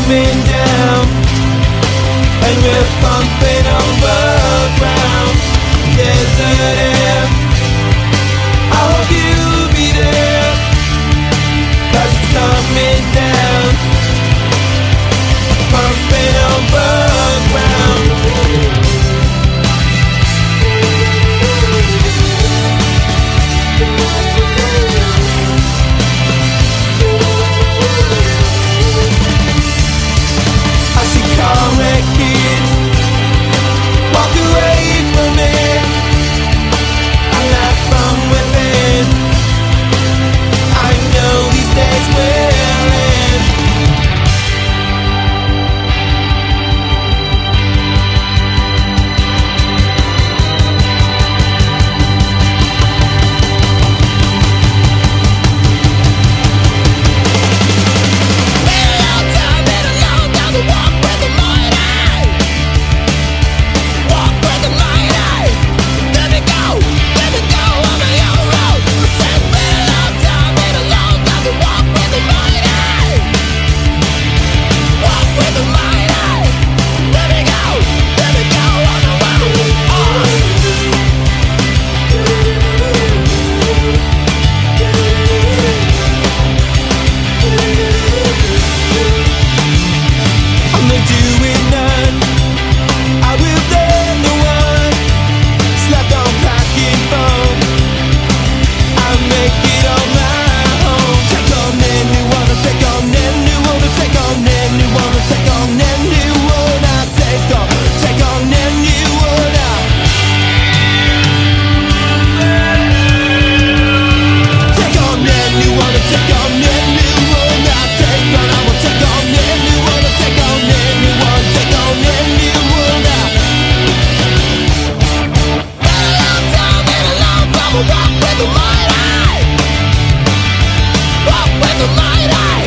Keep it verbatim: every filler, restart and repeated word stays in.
coming down, and we're pumping overground. Desert air, I hope you'll be there, 'cause it's coming down, pumping overground. I see car-wrecked kids walk away from me. I laugh from within. I know these days we're in. Been a long time, been a long time to walk with the mighty. Walk with the mighty. Let me go, let me go on my own road. I said, been a long time, been a long time to walk with the mighty. Walk with the mighty. Let me go, let me go on my own. I'm not doing none. I will blame the one slept on packing foam. I make it on my own. Take on anyone, I take on anyone, I take on anyone, I take on anyone, I take on, take on anyone. I take on anyone, I take on anyone, I take on, I will take on anyone, I take on anyone, take on anyone. I Been a long time, been a long time to walk with the mighty. Walk with the mighty.